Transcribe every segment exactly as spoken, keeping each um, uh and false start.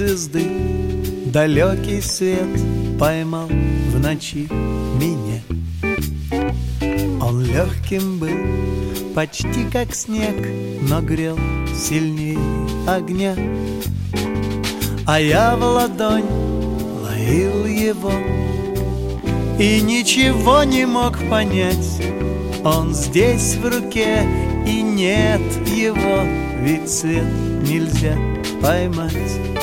звезды далекий свет поймал в ночи меня. Он легким был, почти как снег, но грел сильнее огня. А я в ладонь ловил его и ничего не мог понять. Он здесь в руке, и нет его, ведь свет нельзя поймать.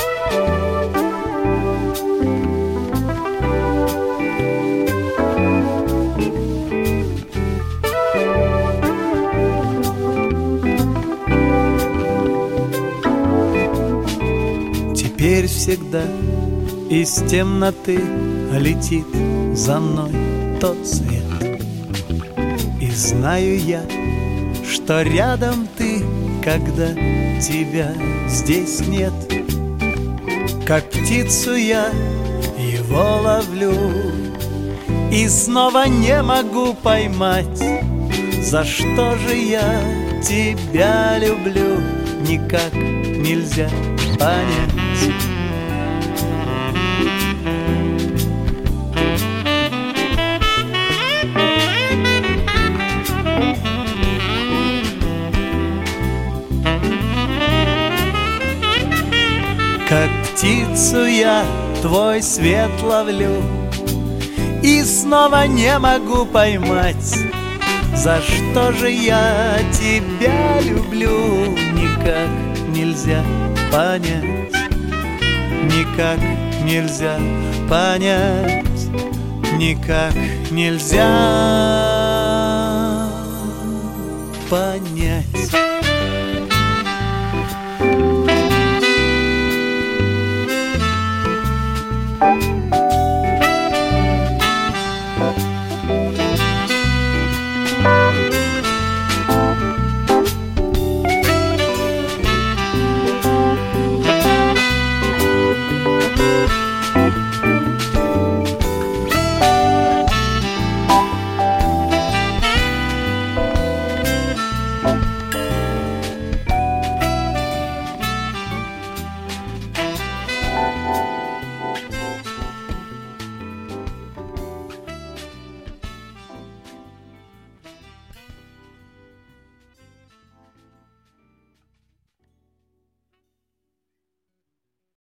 Теперь всегда из темноты летит за мной тот свет. И знаю я, что рядом ты, когда тебя здесь нет. Как птицу я его ловлю и снова не могу поймать. За что же я тебя люблю, никак нельзя понять. Как птицу я твой свет ловлю и снова не могу поймать. За что же я тебя люблю, никак нельзя понять. Никак нельзя понять. Никак нельзя понять.